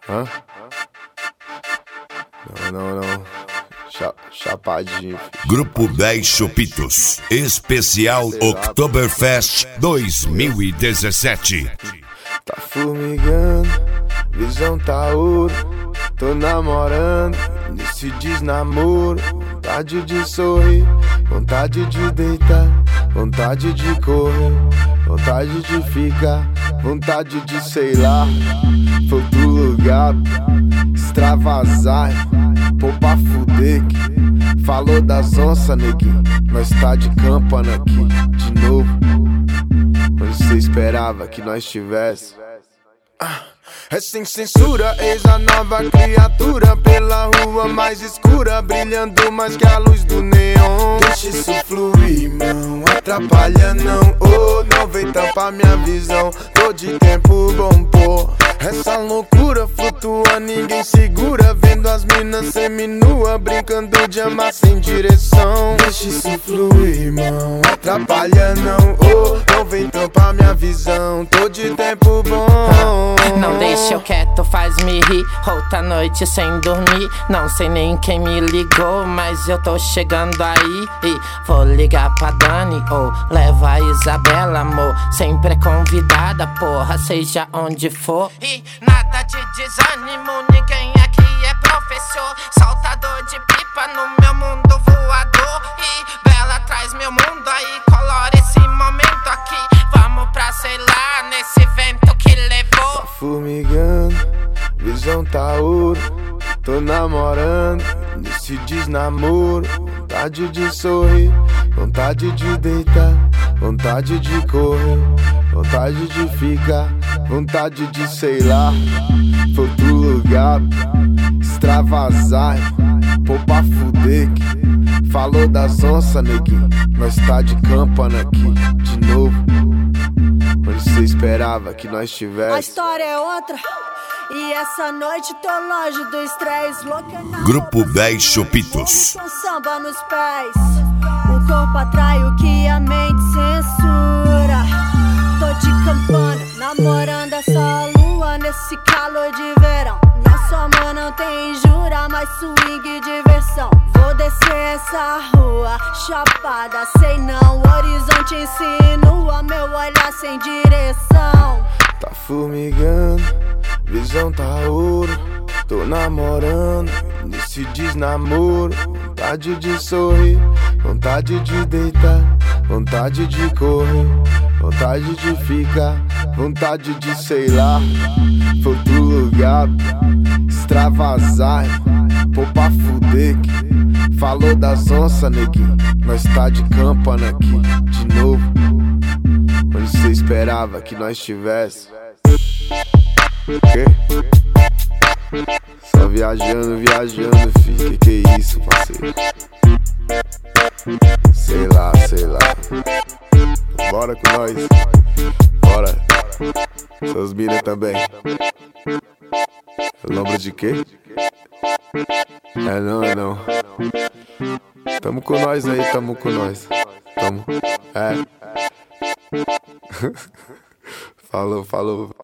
Hã? Não. Chapadinho. Grupo 10 Chupitos, especial Oktoberfest 2017. Tá formigando, visão tá ouro. Tô namorando, nesse desnamoro. Vontade de sorrir, vontade de deitar, vontade de correr, vontade de ficar, vontade de sei lá. Foi outro lugar, extravasar, pô pra fuder que falou das onças, neguinho. Nós tá de campana aqui, de novo. Onde cê esperava que nós tivesse? É sem censura, eis a nova criatura pela rua mais escura, brilhando mais que a luz do neon. Deixa isso fluir, não atrapalha não. Oh, não vem tampar minha visão. Tô de tempo bom, pô. Essa loucura flutua, ninguém segura. Vendo as minas seminua, brincando de amar sem direção. Deixa isso fluir, não atrapalha não. Oh, não vem tampar minha visão. Tô de tempo bom. Não deixa eu quieto, faz-me rir. Outra noite sem dormir. Não sei nem quem me ligou, mas eu tô chegando aí. E vou ligar pra Dani ou leva a Isabela, amor. Sempre é convidada, porra, seja onde for. E nada de desânimo, ninguém aqui é professor. Saltador de pipa no meu mundo voador. E Bela traz meu mundo aí, colora esse momento aqui. Vamos pra, sei lá, nesse vento que levou. Tá formigando, visão tá ouro. Tô namorando, nesse desnamoro. Vontade de sorrir, vontade de deitar, vontade de correr, vontade de ficar, vontade de sei lá. Foi outro lugar, extravasar, pô pra fuder que falou das onças, neguinho. Nós tá de campana aqui, de novo. Onde cê esperava que nós tivesse? A história é outra. E essa noite tô longe do estresse. Grupo 10 Chupitos. Com samba nos pés. O corpo atrai o que a mente censura. Tô de campana, namorando essa lua nesse calor de verão. Nosso amor não tem jura, mas swing e diversão. Vou descer essa rua, chapada, sei não. O horizonte insinua, meu olhar sem direção. Tá formigando, visão tá ouro. Tô namorando, nesse desnamoro. Vontade de sorrir, vontade de deitar, vontade de correr, vontade de ficar, vontade de sei lá. Foi outro lugar, extravasar, pô pra fuder que falou das onças, neguinho. Nós tá de campana aqui, de novo. Onde cê esperava que nós tivesse? Quê? Só viajando, filho. Que é isso, parceiro? Sei lá. Bora com nós. Bora. Seus mina também. Lembra de quê? É não. Tamo com nós aí, tamo com nós. Tamo. É. Falou.